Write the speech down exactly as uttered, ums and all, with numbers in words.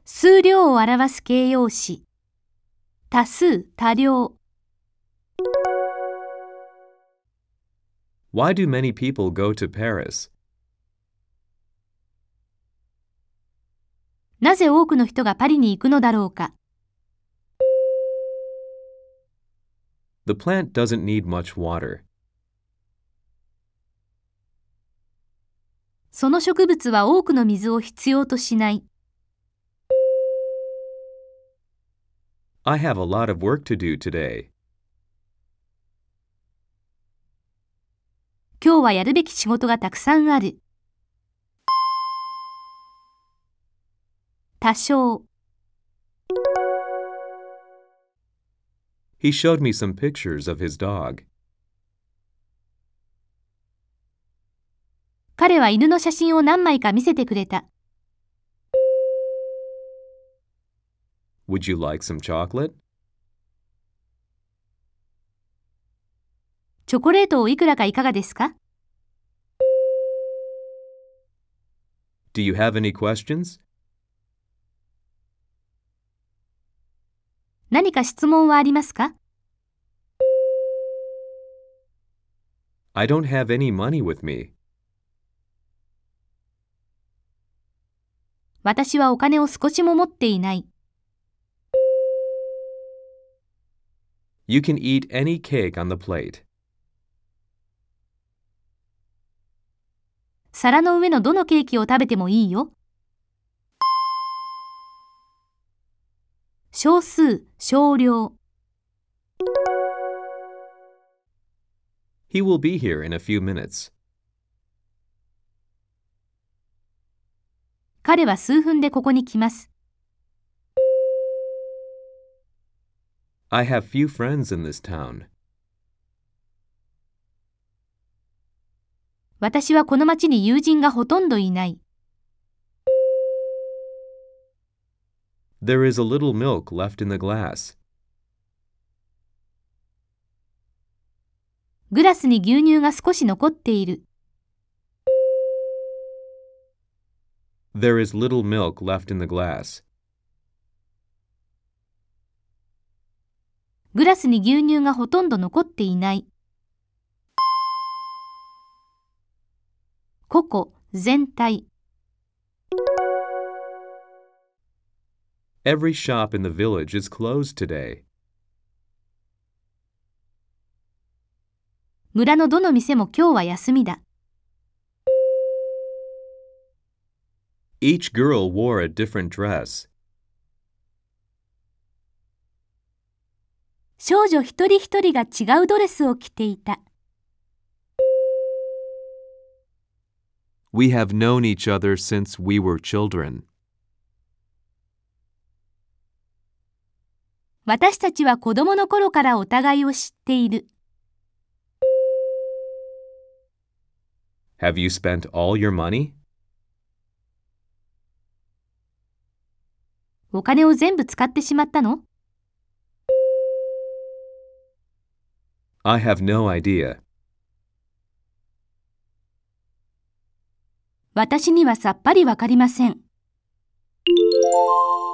数量を表す形容詞。多数、多量。 Why do many people go to Paris? なぜ多くの人がパリに行くのだろうか。 The plant doesn't need much water. その植物は多くの水を必要としない。 I have a lot of work to do today. 今日はやるべき仕事がたくさんある。多少。 He showed me some pictures of his dog. 彼は犬の写真を何枚か見せてくれた。 Would you like some chocolate? チョコレートをいくらかいかがですか？ Do you have any questions? 何か質問はありますか？ I don't have any money with me. 私はお金を少しも持っていない。 You can eat any cake on the plate. 皿の上のどのケーキを食べてもいいよ。少数、少量。 He will be here in a few minutes. 彼は数分でここに来ます。 I have few friends in this town. 私はこの町に友人がほとんどいない。 There is a little milk left in the glass. グラスに牛乳が少し残っている。 There is little milk left in the glass. グラスに牛乳がほとんど残っていない。個々、全体。 Every shop in the village is closed today. 村のどの店も今日は休みだ。 Each girl wore a different dress. 少女一人一人が違うドレスを着ていた。 We have known each other since we were children. 私たちは子供の頃からお互いを知っている。 Have you spent all your money? お金を全部使ってしまったの？ I have no idea. 私にはさっぱりわかりません。